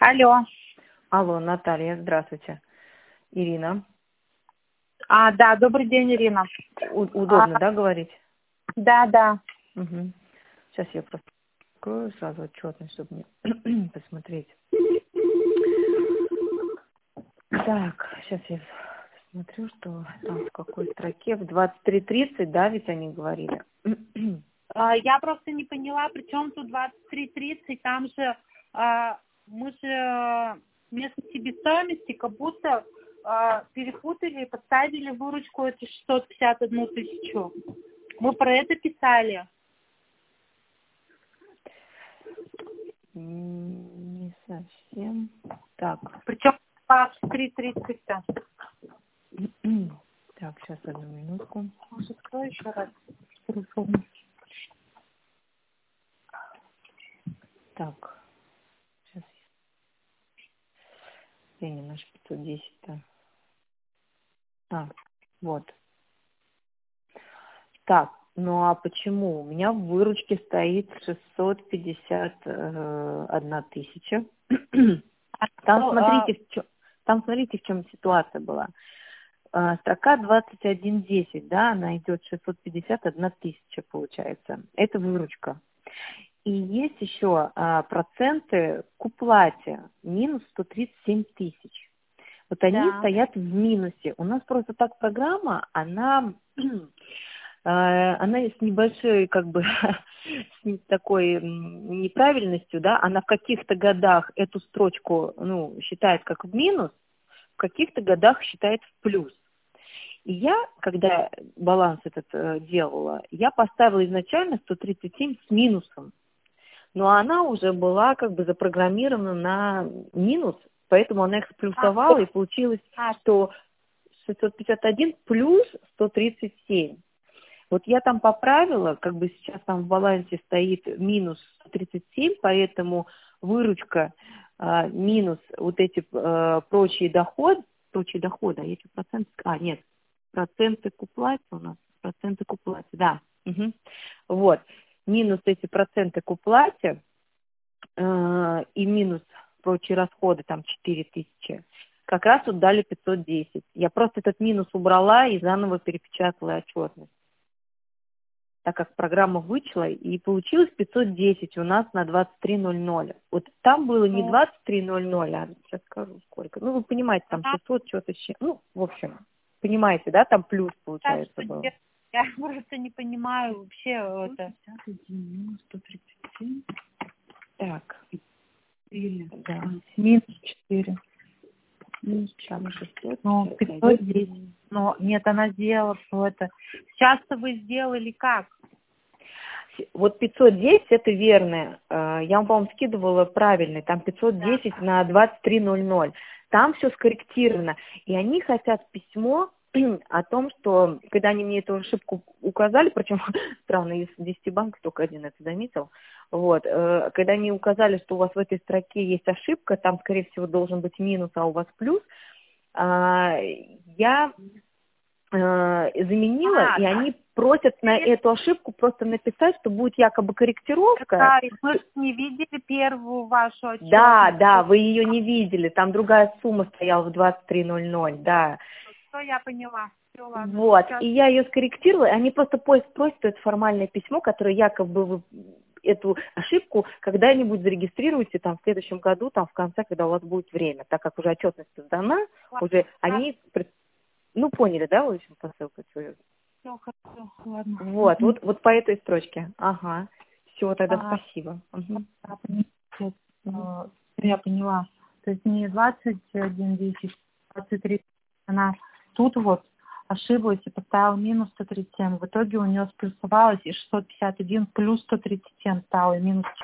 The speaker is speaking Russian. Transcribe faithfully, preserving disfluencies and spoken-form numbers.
Алло. Алло, Наталья, здравствуйте. Ирина. А, да, добрый день, Ирина. У- удобно, А, да, говорить? да, да. Угу. Сейчас я просто открою сразу отчетность, чтобы мне посмотреть. Так, сейчас я посмотрю, что там в какой строке. В двадцать три тридцать, да, ведь они говорили? А, я просто не поняла, при чем тут двадцать три тридцать, там же а, мы же э, вместо себестоимости как будто а, перепутали и поставили выручку эту шестьсот пятьдесят одну тысячу. Мы про это писали. Не совсем. Так. Причем двадцать три тридцать-то. Так, сейчас одну минутку. Может, открой еще раз? Так, сейчас я не наш пятьсот десять-то. А, вот. Так, ну а почему? У меня в выручке стоит шестьсот пятьдесят одна тысяча. Там смотрите, в чем, там смотрите, в чем ситуация была. А, строка двадцать один десять, да, она идет шестьсот пятьдесят одна тысяча, получается. Это выручка. И есть еще а, проценты к уплате, минус сто тридцать семь тысяч. Вот они Да. стоят в минусе. У нас просто так программа, она, она с небольшой, как бы, с такой неправильностью, да, она в каких-то годах эту строчку, ну, считает как в минус, в каких-то годах считает в плюс. И я, когда баланс этот э, делала, я поставила изначально сто тридцать семь с минусом. Но она уже была как бы запрограммирована на минус, поэтому она их сплюсовала, и получилось, что шестьсот пятьдесят один плюс сто тридцать семь. Вот я там поправила, как бы сейчас там в балансе стоит минус сто тридцать семь, поэтому выручка а, минус вот эти а, прочие доходы, прочие доходы, а эти проценты, а нет, проценты к уплате у нас, проценты к уплате, да, угу. Вот. Минус эти проценты к уплате э, и минус прочие расходы, там четыре тысячи, как раз вот дали пятьсот десять. Я просто этот минус убрала и заново перепечатала отчетность, так как программа вычла, и получилось пятьсот десять у нас на двадцать три ноль ноль. Вот там было не двадцать три ноль ноль, а сейчас скажу сколько. Ну, вы понимаете, там шестьсот, что-то еще. Ну, в общем, понимаете, да, там плюс получается был. Я просто не понимаю вообще это. сто тридцать семь. Так. Или, да. Минус четыре. Минус шестьсот. Ну, пятьсот десять. Но нет, она сделала что это. Сейчас-то вы сделали как? Вот пятьсот десять это верное. Я вам, по-моему, скидывала правильный. Там пятьсот десять да. На двадцать три ноль ноль. Там все скорректировано. И они хотят письмо о том, что, когда они мне эту ошибку указали, причем, странно, из десяти банков только один это заметил, вот, когда они указали, что у вас в этой строке есть ошибка, там, скорее всего, должен быть минус, а у вас плюс, я заменила, а, и они просят на эту ошибку просто написать, что будет якобы корректировка. Да, мы же не видели первую вашу отчетность. Да, да, вы ее не видели, там другая сумма стояла в двадцать три ноль ноль, да. Что я поняла. Все, ладно. Вот, Сейчас. и я ее скорректировала, и они просто просят, просят это формальное письмо, которое якобы вы эту ошибку когда-нибудь зарегистрируете там в следующем году, там в конце, когда у вас будет время, так как уже отчетность сдана, Ладно. уже они, ну, поняли, да, в общем, посылку свою? Все, хорошо, ладно. Вот, вот, вот по этой строчке. Ага. Все, тогда ага. спасибо. Угу. Угу. Я поняла. То есть не двадцать один десять, двадцать три. Она тут вот ошиблась и поставила минус сто тридцать семь. В итоге у нее сплюсовалось и шестьсот пятьдесят один плюс сто тридцать семь стало, и минус